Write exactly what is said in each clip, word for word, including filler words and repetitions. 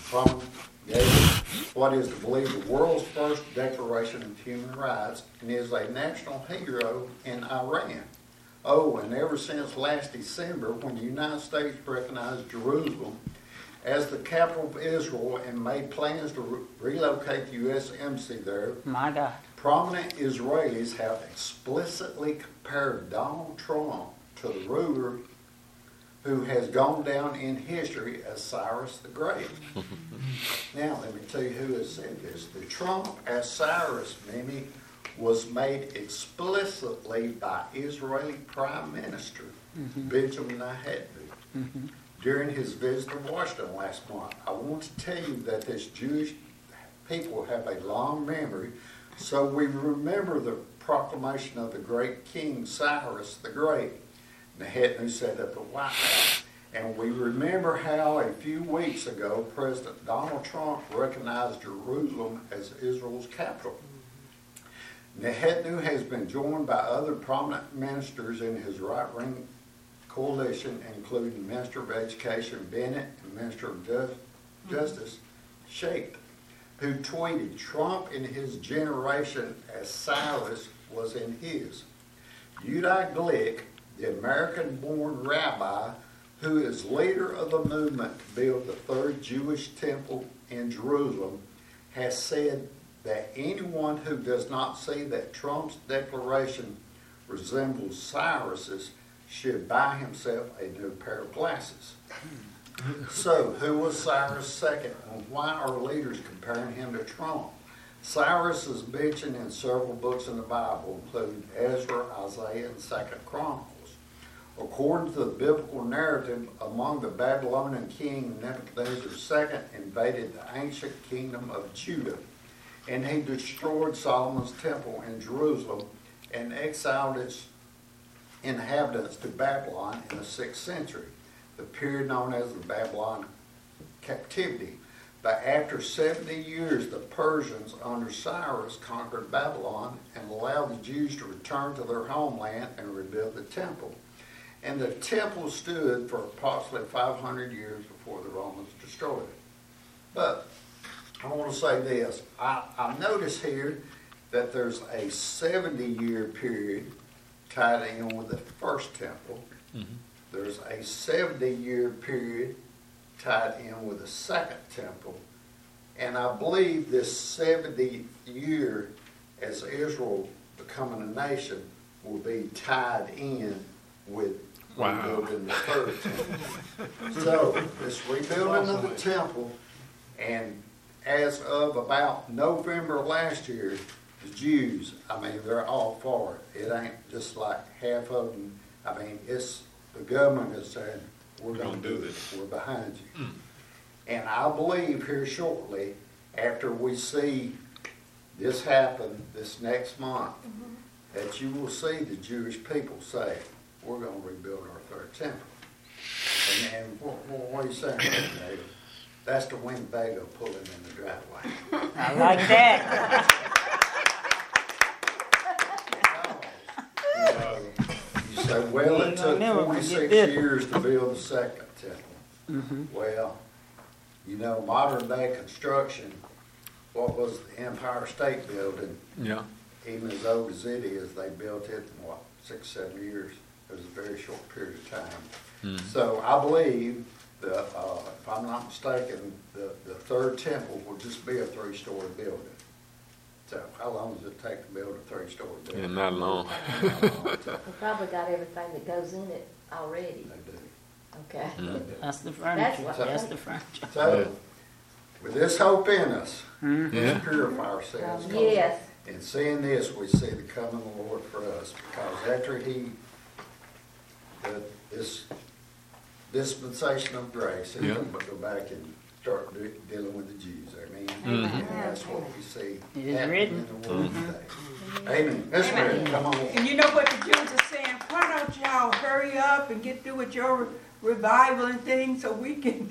promulgated what is believed the world's first Declaration of Human Rights and is a national hero in Iran. Oh, and ever since last December, when the United States recognized Jerusalem as the capital of Israel and made plans to re- relocate the U S embassy there, My God. prominent Israelis have explicitly compared Donald Trump to the ruler who has gone down in history as Cyrus the Great. Now, let me tell you who has said this. The Trump as Cyrus meme was made explicitly by Israeli Prime Minister mm-hmm. Benjamin Netanyahu mm-hmm. during his visit to Washington last month. I want to tell you that this Jewish people have a long memory, so we remember the proclamation of the great King Cyrus the Great. Netanyahu said at the White House. And we remember how a few weeks ago President Donald Trump recognized Jerusalem as Israel's capital. Netanyahu has been joined by other prominent ministers in his right-wing coalition, including Minister of Education Bennett and Minister of Just- Justice Sheikh, who tweeted, "Trump in his generation as Cyrus was in his." Yehuda Glick, the American-born rabbi who is leader of the movement to build the third Jewish temple in Jerusalem, has said that anyone who does not see that Trump's declaration resembles Cyrus's should buy himself a new pair of glasses. So, who was Cyrus second, and why are leaders comparing him to Trump? Cyrus is mentioned in several books in the Bible, including Ezra, Isaiah, and Second Chronicles. According to the biblical narrative, among the Babylonian king, Nebuchadnezzar the Second invaded the ancient kingdom of Judah, and he destroyed Solomon's temple in Jerusalem and exiled its inhabitants to Babylon in the sixth century, the period known as the Babylon captivity. But after seventy years, the Persians under Cyrus conquered Babylon and allowed the Jews to return to their homeland and rebuild the temple. And the temple stood for approximately five hundred years before the Romans destroyed it. But I want to say this. I, I notice here that there's a seventy-year period tied in with the first temple. Mm-hmm. There's a seventy-year period tied in with the second temple. And I believe this seventy year as Israel becoming a nation will be tied in with wow. rebuilding the third temple. So this rebuilding of the temple, and as of about November last year, the Jews, I mean, they're all for it. It ain't just like half of them. I mean, it's the government is saying, we're going to do this. We're behind you. Mm. And I believe here shortly, after we see this happen this next month, mm-hmm. that you will see the Jewish people say, we're going to rebuild our third temple. And, and what, what are you saying, David? That's the Winnebago pulling in the driveway. I like that. uh, you say, well, it took forty-six years to build the second temple. Mm-hmm. Well, you know, modern day construction, what was the Empire State Building? Yeah. Even as old as it is, they built it in what, six, seven years. It was a very short period of time. Mm. So I believe that, uh, if I'm not mistaken, the, the third temple will just be a three-story building. So how long does it take to build a three-story building? Yeah, not long. We probably got everything that goes in it already. They do. Okay. Mm. That's the furniture. That's, That's the furniture. So, yeah. With this hope in us, mm-hmm. let's purify ourselves. Yes. In seeing this, we see the coming of the Lord for us, because after He, the, this dispensation of grace, He's yeah. going to go back and start do, dealing with the Jews. Amen. Mm-hmm. And that's what we see happening in the world mm-hmm. today. Amen. That's right. Come on. And you know what the Jews are saying? Why don't y'all hurry up and get through with your revival and things so we can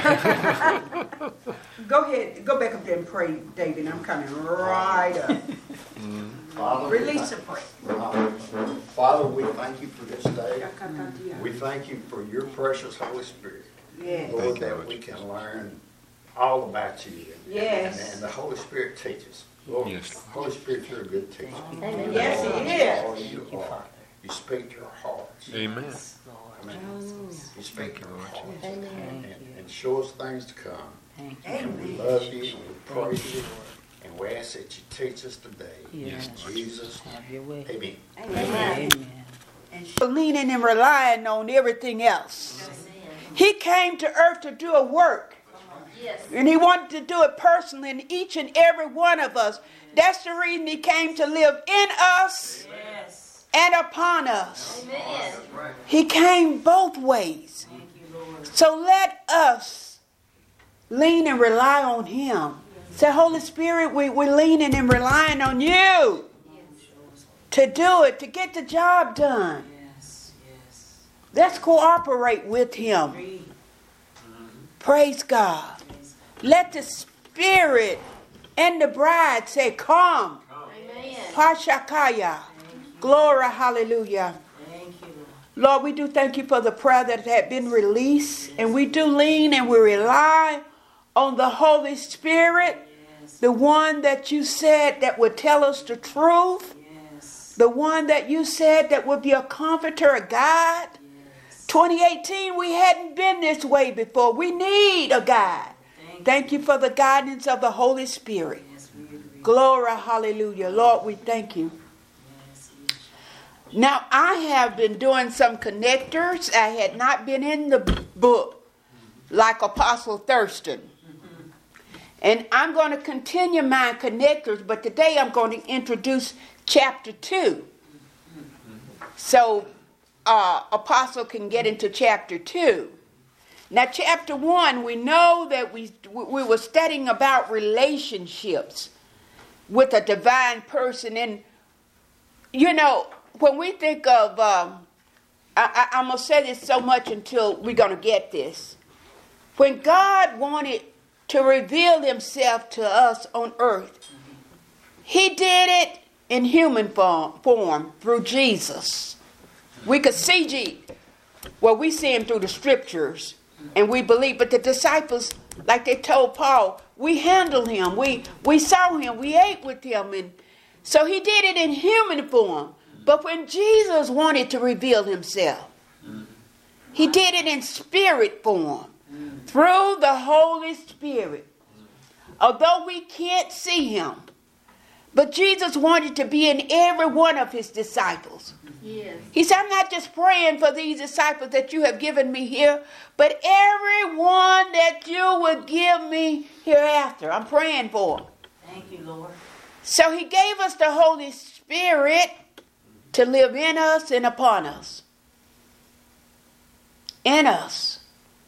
go ahead, go back up there and pray, David. I'm coming right up. Mm-hmm. Father, release a prayer. Father, we thank you for this day. Mm-hmm. We thank you for your precious Holy Spirit. Yes. Lord, that we can learn all about you. Yes. And, and the Holy Spirit teaches. Lord, Yes. Holy Spirit, you're a good teacher. Amen. Yes, he is. Lord, you are. You speak to our hearts. Amen. I mean, you speak to our hearts. Amen. And, and show us things to come. Thank you. And we love you, and we praise you, and we ask that you teach us today. Yes. In Jesus' Have your way. name, amen. Amen. Amen. Leaning and relying on everything else. He came to earth to do a work. Yes. And he wanted to do it personally in each and every one of us. That's the reason he came to live in us and upon us. Amen. He came both ways. So let us lean and rely on him. Say, Holy Spirit, we, we're leaning and relying on you to do it, to get the job done. Let's cooperate with him. Praise God. Let the Spirit and the bride say, come. Amen. Pashakaya. Glory, hallelujah. Lord, we do thank you for the prayer that had been released. And we do lean and we rely on the Holy Spirit, the one that you said that would tell us the truth, the one that you said that would be a comforter, a guide. twenty eighteen, we hadn't been this way before. We need a guide. Thank you for the guidance of the Holy Spirit. Glory, hallelujah. Lord, we thank you. Now, I have been doing some connectors. I had not been in the book like Apostle Thurston. And I'm going to continue my connectors, but today I'm going to introduce chapter two. So, uh, Apostle can get into chapter two. Now, chapter one, we know that we we were studying about relationships with a divine person. And, you know, when we think of, um, I, I, I'm going to say this so much until we're going to get this. When God wanted to reveal himself to us on earth, he did it in human form, form through Jesus. We could see Jesus. Well, we see him through the scriptures. And we believe, but the disciples, like they told Paul, we handled him, we we saw him, we ate with him, and so he did it in human form. But when Jesus wanted to reveal himself, he did it in spirit form, through the Holy Spirit. Although we can't see him, but Jesus wanted to be in every one of his disciples. Yes. He said, I'm not just praying for these disciples that you have given me here, but everyone that you would give me hereafter. I'm praying for them. Thank you, Lord. So he gave us the Holy Spirit to live in us and upon us. In us.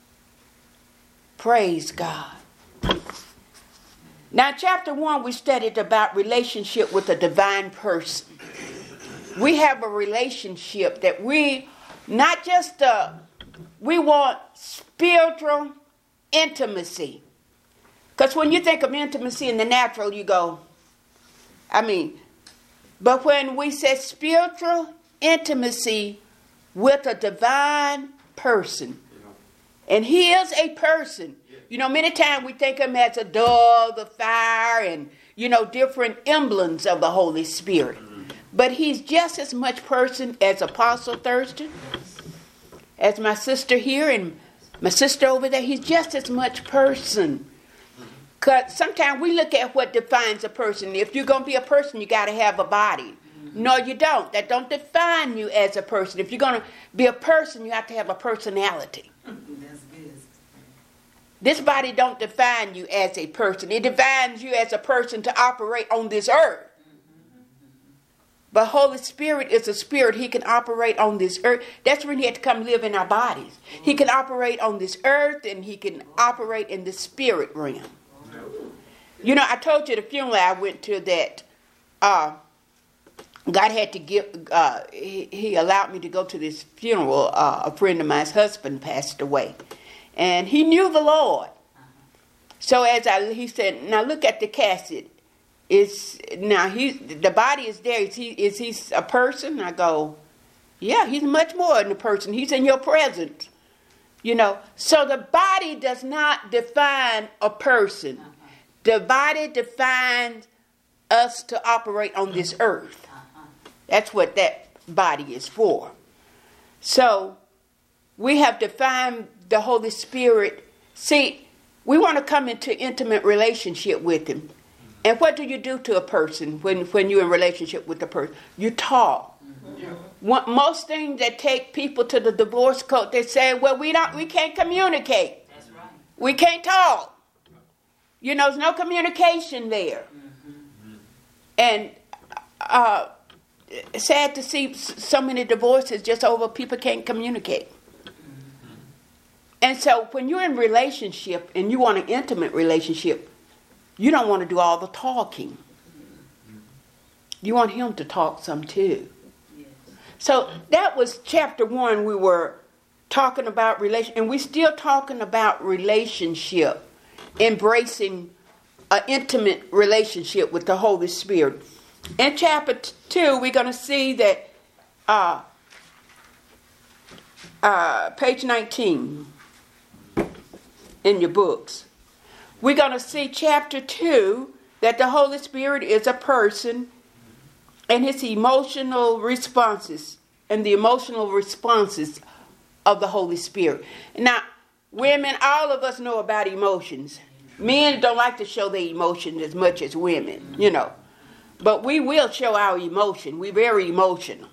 Praise God. Now, chapter one, we studied about relationship with a divine person. We have a relationship that we, not just, uh, we want spiritual intimacy. Because when you think of intimacy in the natural, you go, I mean, but when we say spiritual intimacy with a divine person, and he is a person. You know, many times we think of him as a dove, the fire, and, you know, different emblems of the Holy Spirit. But he's just as much person as Apostle Thurston, as my sister here and my sister over there. He's just as much person. Because sometimes we look at what defines a person. If you're going to be a person, you got to have a body. No, you don't. That don't define you as a person. If you're going to be a person, you have to have a personality. That's good. This body don't define you as a person. It defines you as a person to operate on this earth. But Holy Spirit is a spirit. He can operate on this earth. That's when he had to come live in our bodies. He can operate on this earth and he can operate in the spirit realm. You know, I told you the funeral I went to that uh, God had to give, uh, he, he allowed me to go to this funeral. Uh, a friend of mine's husband passed away. And he knew the Lord. So as I, he said, now look at the casket. Is now he the body is there. Is he is he a person? I go, yeah, he's much more than a person. He's in your presence. You know, so the body does not define a person. The body defines us to operate on this earth. That's what that body is for. So we have defined the Holy Spirit. See, we want to come into intimate relationship with him. And what do you do to a person when, when you're in relationship with the person? You talk. Yeah. One, most things that take people to the divorce court, they say, well, we don't, we can't communicate. That's right. We can't talk. You know, there's no communication there. Mm-hmm. And uh, sad to see so many divorces just over people can't communicate. Mm-hmm. And so when you're in relationship and you want an intimate relationship, you don't want to do all the talking. You want him to talk some too. So that was chapter one. We were talking about relation, and we're still talking about relationship, embracing an intimate relationship with the Holy Spirit. In chapter two, we're going to see that uh, uh, page nineteen in your books. We're going to see chapter two, that the Holy Spirit is a person and his emotional responses and the emotional responses of the Holy Spirit. Now, women, all of us know about emotions. Men don't like to show their emotions as much as women, you know. But we will show our emotion. We're very emotional.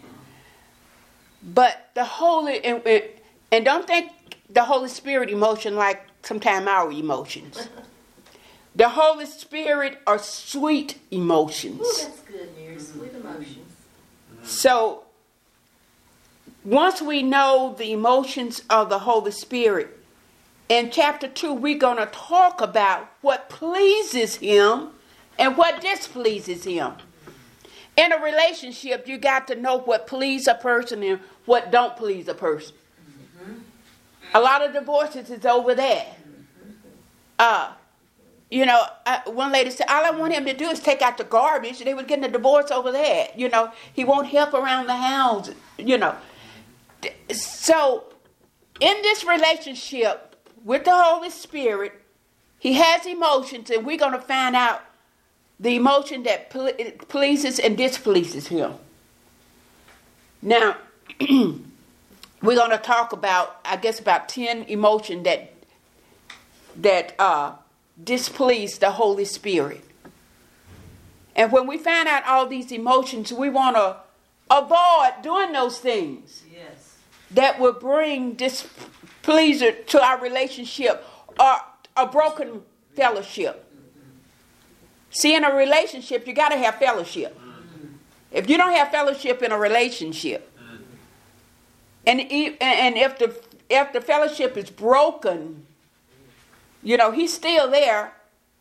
But the Holy, and, and don't think the Holy Spirit emotion like sometimes our emotions. The Holy Spirit are sweet emotions. Ooh, that's good, Mary. Sweet emotions. So, once we know the emotions of the Holy Spirit, in chapter two, we're going to talk about what pleases him and what displeases him. In a relationship, you got to know what pleases a person and what don't please a person. Mm-hmm. A lot of divorces is over that. Uh, you know, uh, one lady said, all I want him to do is take out the garbage. They were getting a divorce over that. You know, he won't help around the house, you know. So, in this relationship with the Holy Spirit, he has emotions, and we're going to find out the emotion that ple- pleases and displeases him. Now, we're going to talk about, I guess, about ten emotions that that uh, displease the Holy Spirit. And when we find out all these emotions, we want to avoid doing those things. Yes. That will bring displeasure to our relationship or a broken fellowship. See, in a relationship, you got to have fellowship. If you don't have fellowship in a relationship, and and if the if the fellowship is broken, you know, he's still there.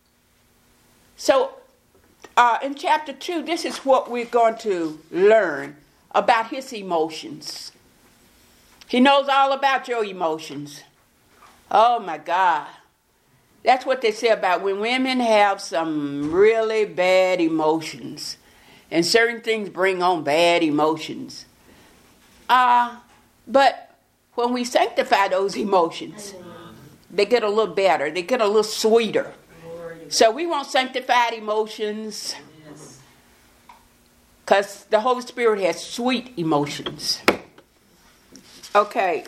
So, uh, in chapter two, this is what we're going to learn about his emotions. He knows all about your emotions. Oh, my God. That's what they say about when women have some really bad emotions. And certain things bring on bad emotions. Uh, but when we sanctify those emotions, they get a little better. They get a little sweeter. So we want sanctified emotions. Because the Holy Spirit has sweet emotions. Okay.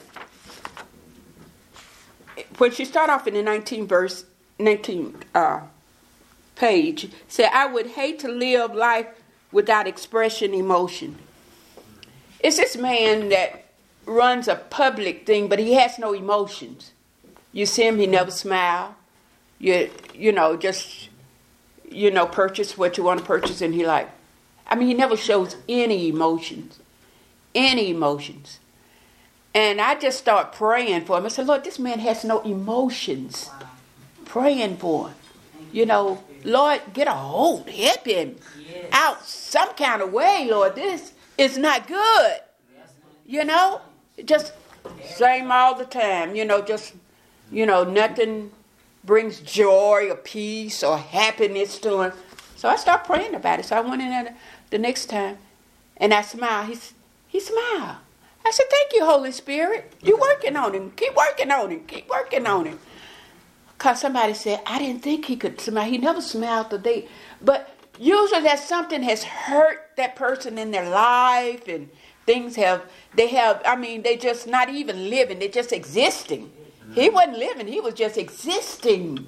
When she start off in the nineteenth verse, nineteenth uh, page, say, I would hate to live life without expression emotion. It's this man that runs a public thing, but he has no emotions. You see him, he never smile. You, you know, just, you know, purchase what you want to purchase, and he like, I mean, he never shows any emotions. Any emotions. And I just start praying for him. I said, Lord, this man has no emotions. Wow. Praying for him. You know, Lord, get a hold. Help him yes. out some kind of way, Lord. This is not good. You know, just same all the time. You know, just, you know, nothing brings joy or peace or happiness to him. So I started praying about it. So I went in there the next time, and I smiled. He, he smiled. I said, thank you, Holy Spirit. You're working on him. Keep working on him. Keep working on him. Because somebody said, I didn't think he could smile. He never smiled today. But usually that something has hurt that person in their life, and things have, they have, I mean, they just not even living. They're just existing. He wasn't living. He was just existing.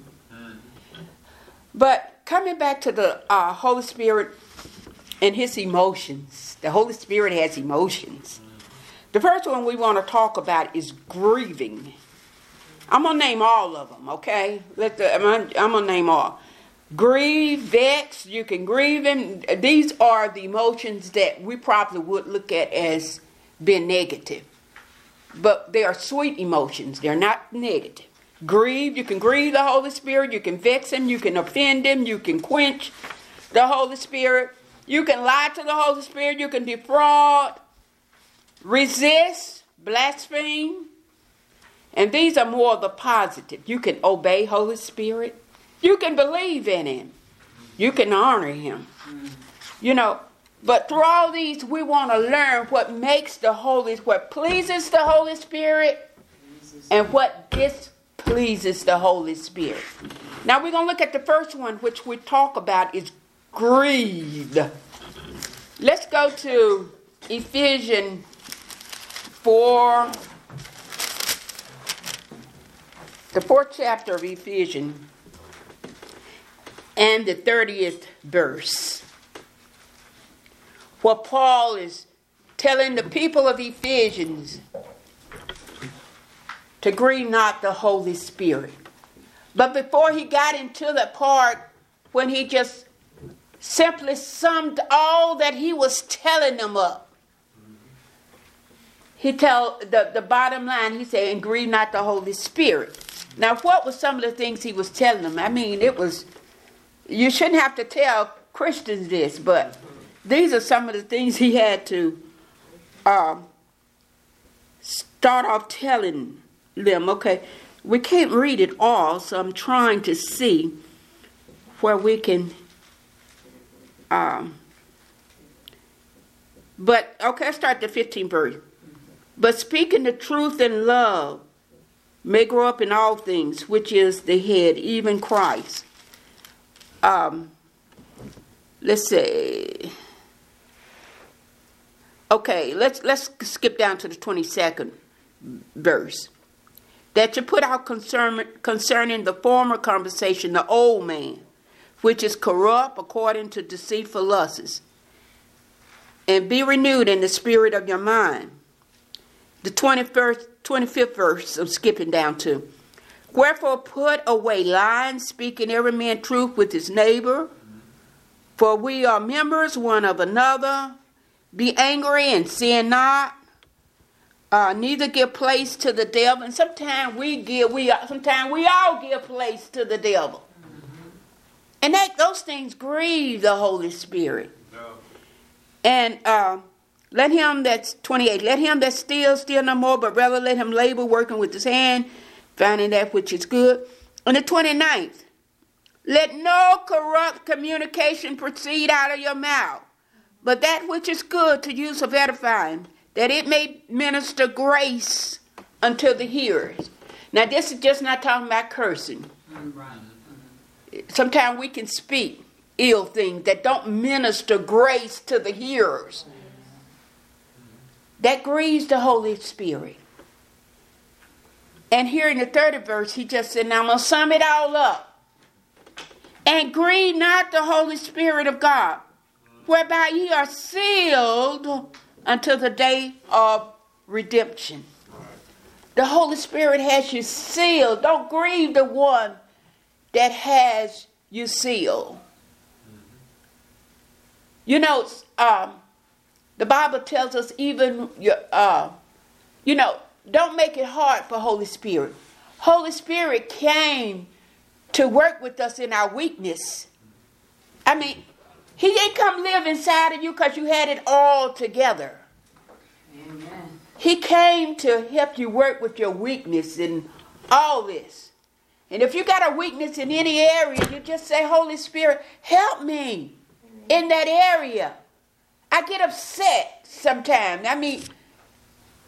But coming back to the uh, Holy Spirit and his emotions. The Holy Spirit has emotions. The first one we want to talk about is grieving. I'm going to name all of them, okay? Let the, I'm going to name all. Grieve, vex, you can grieve him. These are the emotions that we probably would look at as being negative. But they are sweet emotions. They're not negative. Grieve, you can grieve the Holy Spirit. You can vex him. You can offend him. You can quench the Holy Spirit. You can lie to the Holy Spirit. You can defraud, resist, blaspheme. And these are more of the positive. You can obey Holy Spirit. You can believe in him. You can honor him. You know, but through all these, we want to learn what makes the Holy, what pleases the Holy Spirit and what displeases the Holy Spirit. Now we're going to look at the first one, which we talk about is grieved. Let's go to Ephesians four. The fourth chapter of Ephesians and the thirtieth verse, where Paul is telling the people of Ephesians to grieve not the Holy Spirit. But before he got into the part when he just simply summed all that he was telling them up, he tell the, the bottom line, he said, and grieve not the Holy Spirit. Now, what were some of the things he was telling them? I mean, it was, you shouldn't have to tell Christians this, but these are some of the things he had to uh, start off telling them. Okay, we can't read it all, so I'm trying to see where we can, um, but, okay, let's start the fifteenth verse. But speaking the truth in love, may grow up in all things, which is the head, even Christ. Um, let's say, okay, let's let's skip down to the twenty-second verse. That you put out concern, concerning the former conversation, the old man, which is corrupt according to deceitful lusts, and be renewed in the spirit of your mind. The twenty-first, twenty-fifth verse, I'm skipping down to. Wherefore put away lying, speaking every man truth with his neighbor. For we are members one of another. Be angry and sin not. Uh, neither give place to the devil. And sometimes we give, we sometimes we all give place to the devil. And that those things grieve the Holy Spirit. No. And uh, let him that's twenty-eight, let him that steals steal no more, but rather let him labor, working with his hand, finding that which is good. And the twenty-ninth, let no corrupt communication proceed out of your mouth, but that which is good to use of edifying, that it may minister grace unto the hearers. Now this is just not talking about cursing. Sometimes we can speak ill things that don't minister grace to the hearers. That grieves the Holy Spirit. And here in the third verse, he just said, now I'm going to sum it all up. And grieve not the Holy Spirit of God, whereby ye are sealed until the day of redemption. The Holy Spirit has you sealed. Don't grieve the one that has you sealed. You know, um, the Bible tells us even, uh, you know, don't make it hard for Holy Spirit. Holy Spirit came to work with us in our weakness. I mean, he didn't come live inside of you because you had it all together. Amen. He came to help you work with your weakness and all this. And if you got a weakness in any area, you just say, Holy Spirit, help me in that area. I get upset sometimes. I mean,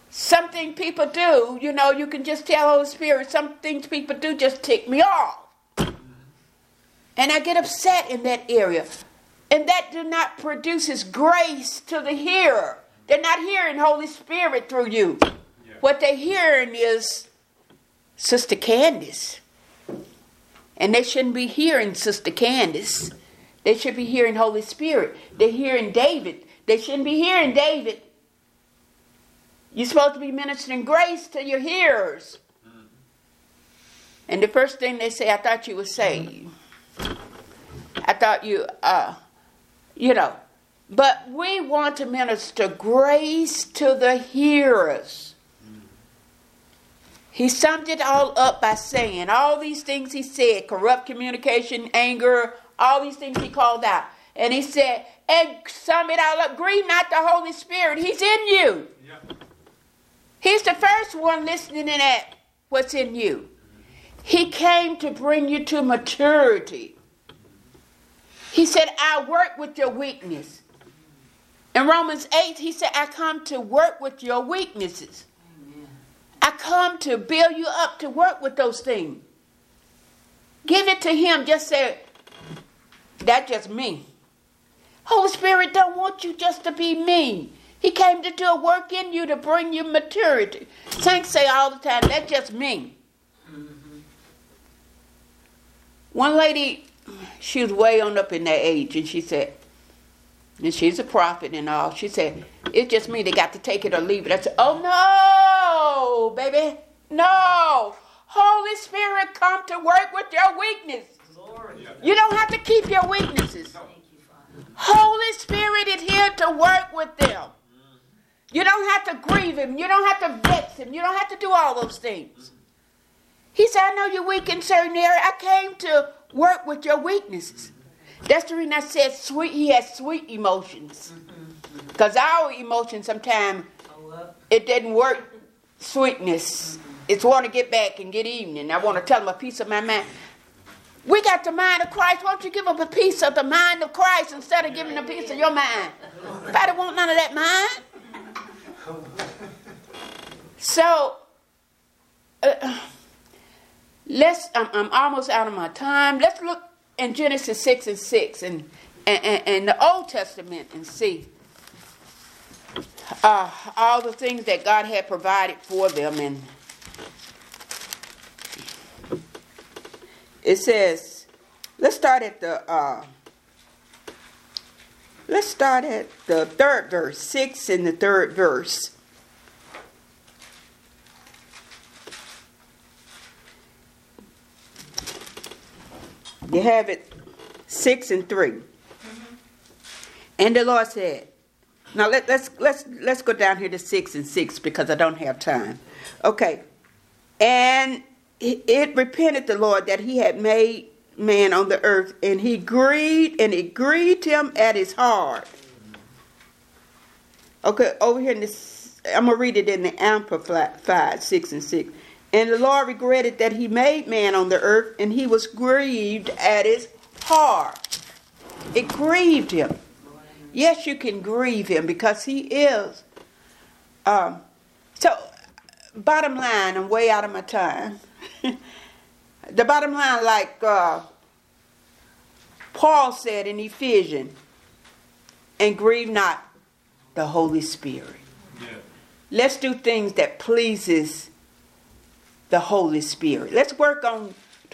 something people do, you know, you can just tell Holy Spirit, some things people do just tick me off. And I get upset in that area. And that do not produces grace to the hearer. They're not hearing Holy Spirit through you. Yeah. What they're hearing is Sister Candace. And they shouldn't be hearing Sister Candace. They should be hearing Holy Spirit. They're hearing David. They shouldn't be hearing David. You're supposed to be ministering grace to your hearers. Mm-hmm. And the first thing they say, I thought you were saved. I thought you, uh, you know. But we want to minister grace to the hearers. Mm-hmm. He summed it all up by saying all these things he said, corrupt communication, anger, all these things he called out. And he said, and sum it all up, grieve not the Holy Spirit. He's in you. Yeah. He's the first one listening at what's in you. He came to bring you to maturity. He said, I work with your weakness. In Romans eight, he said, I come to work with your weaknesses. Amen. I come to build you up to work with those things. Give it to him. Just say, that's just me. Holy Spirit don't want you just to be me. He came to do a work in you to bring you maturity. Saints say all the time, that's just me. Mm-hmm. One lady, she was way on up in that age, and she said, and she's a prophet and all, she said, it's just me, they got to take it or leave it. I said, oh no, baby, no. Holy Spirit come to work with your weakness. Glory. You don't have to keep your weaknesses. No. Holy Spirit is here to work with them. You don't have to grieve him. You don't have to vex him. You don't have to do all those things. He said, I know you're weak in certain areas. I came to work with your weaknesses. That's the reason I said sweet. He has sweet emotions. Because our emotions sometimes, it didn't work sweetness. It's want to get back and get even. And I want to tell him a piece of my mind. We got the mind of Christ. Why don't you give him a piece of the mind of Christ instead of giving a piece of your mind? Nobody want none of that mind. So, uh, let's, I'm, I'm almost out of my time. Let's look in Genesis six and six and, and, and, and the Old Testament and see uh, all the things that God had provided for them. And it says, let's start at the, uh, let's start at the third verse, six in the third verse. You have it, six and three. Mm-hmm. And the Lord said, now let, let's let's let's go down here to six and six because I don't have time. Okay, and it repented the Lord that he had made man on the earth, and he grieved, and it grieved him at his heart. Okay, over here in this, I'm going to read it in the Amplified, six and six. And the Lord regretted that he made man on the earth, and he was grieved at his heart. It grieved him. Yes, you can grieve him because he is. Um, so, bottom line, I'm way out of my time. The bottom line, like uh, Paul said in Ephesians, and grieve not the Holy Spirit. Yeah. Let's do things that pleases the Holy Spirit. Let's work on,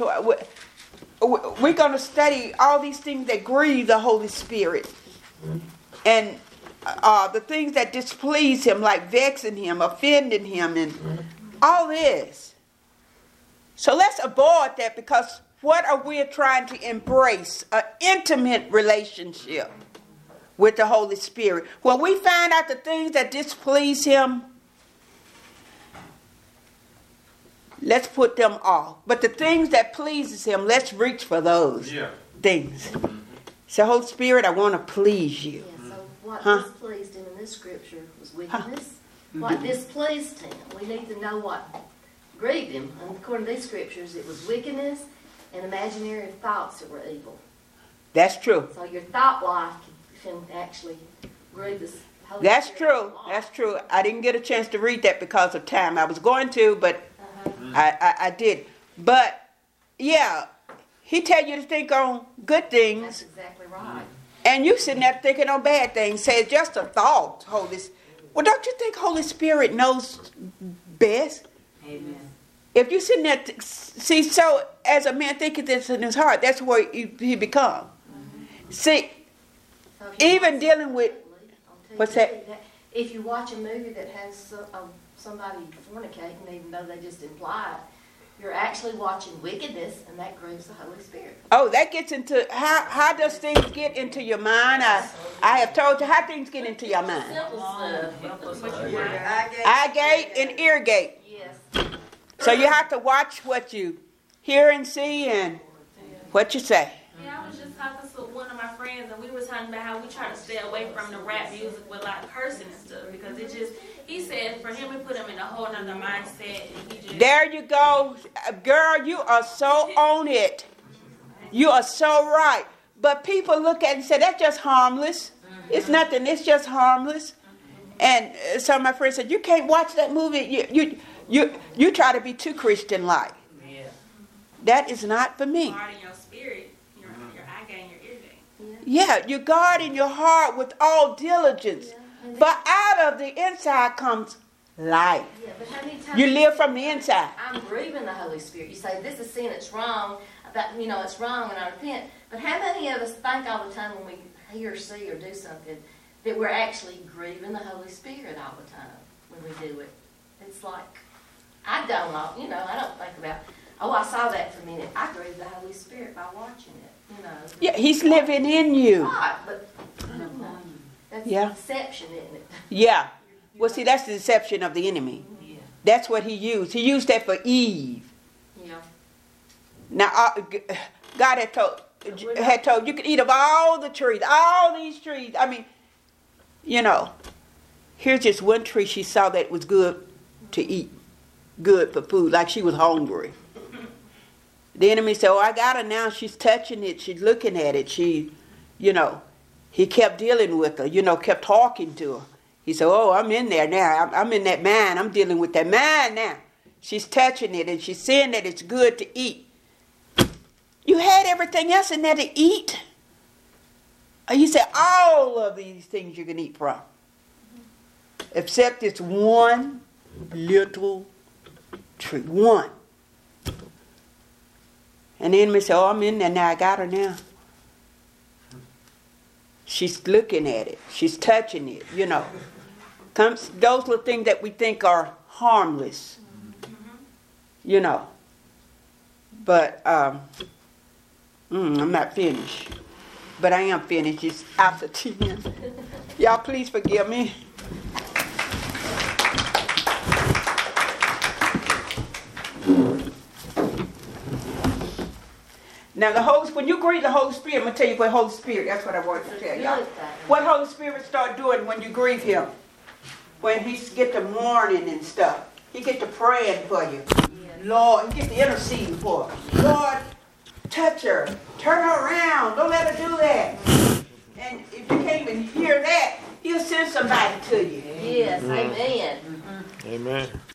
we're going to study all these things that grieve the Holy Spirit. And uh, the things that displease him, like vexing him, offending him, and all this. So let's avoid that, because what are we trying to embrace? An intimate relationship with the Holy Spirit. When we find out the things that displease him, let's put them off. But the things that pleases him, let's reach for those yeah. things. So, Holy Spirit, I want to please you. Yeah, so what huh? displeased him in this scripture was wickedness. Huh? What displeased him? We need to know what grieved him. And according to these scriptures, it was wickedness and imaginary thoughts that were evil. That's true. So your thought life can actually grieve the Holy That's Spirit true. belongs. That's true. I didn't get a chance to read that because of time. I was going to, but Uh-huh. I, I, I did. But yeah, he tell you to think on good That's things, exactly right. and you sitting there thinking on bad things. Say it's just a thought, Holy. S- Well, don't you think Holy Spirit knows best? Amen. If you sitting there, th- see, so as a man thinketh this in his heart, that's where he, he become. See, So if you even watch dealing with- on what's T V, that? If you watch a movie that has so- uh, somebody fornicating, even though they just imply it, you're actually watching wickedness, and that grieves the Holy Spirit. oh, that gets into how how does things get into your mind? I I have told you how things get into your mind. Simple stuff. Eye gate and ear gate. Yes. So you have to watch what you hear and see and what you say. Yeah, I was just talking to one of my friends, and we were talking about how we try to stay away from the rap music with like cursing and stuff, because it just, he said for him, it put him in a whole nother mindset, and he just. There you go. Girl, you are so on it. You are so right. But people look at it and say, that's just harmless. It's nothing. It's just harmless. And uh, some of my friends said, you can't watch that movie. You, you, you, you try to be too Christian-like. Yeah. That is not for me. Guarding your spirit, your, your eye gain, your ear gain. Yeah, you guard in your heart with all diligence. And For out of the inside comes life. Yeah, but how many times You live from the inside. I'm grieving the Holy Spirit. You say this is sin, it's wrong. That you know it's wrong, and I repent. But how many of us think all the time when we hear, see, or do something that we're actually grieving the Holy Spirit all the time when we do it? It's like I don't know. You know, I don't think about. Oh, I saw that for a minute. I grieve the Holy Spirit by watching it. You know. Yeah, he's living in you. Right, but you know, that's Yeah. deception, isn't it? Yeah. Well, see, that's the deception of the enemy. Yeah. That's what he used. He used that for Eve. Yeah. Now, uh, g- God had told had told you could eat of all the trees, all these trees. I mean, you know, here's just one tree she saw that was good to eat, good for food, like she was hungry. The enemy said, "Oh, I got her now. She's touching it. She's looking at it. She, you know." He kept dealing with her. You know, kept talking to her. He said, "Oh, I'm in there now. I'm, I'm in that mind. I'm dealing with that mind now. She's touching it and she's saying that it's good to eat." You had everything else in there to eat. He said, all of these things you can eat from. Except this one little tree. One. And the enemy said, "Oh, I'm in there now. I got her now." She's looking at it. She's touching it, you know. Comes those little things that we think are harmless, you know. But um, mm, I'm not finished. But I am finished. It's after ten. Y'all please forgive me. Now the Holy, when you grieve the Holy Spirit, I'm gonna tell you what Holy Spirit. That's what I wanted to tell y'all. What Holy Spirit start doing when you grieve Him? When He get to mourning and stuff, He get to praying for you. Lord, He get to interceding for her. Lord, touch her, turn her around. Don't let her do that. And if you can't even hear that, He'll send somebody to you. Yes, amen. Amen.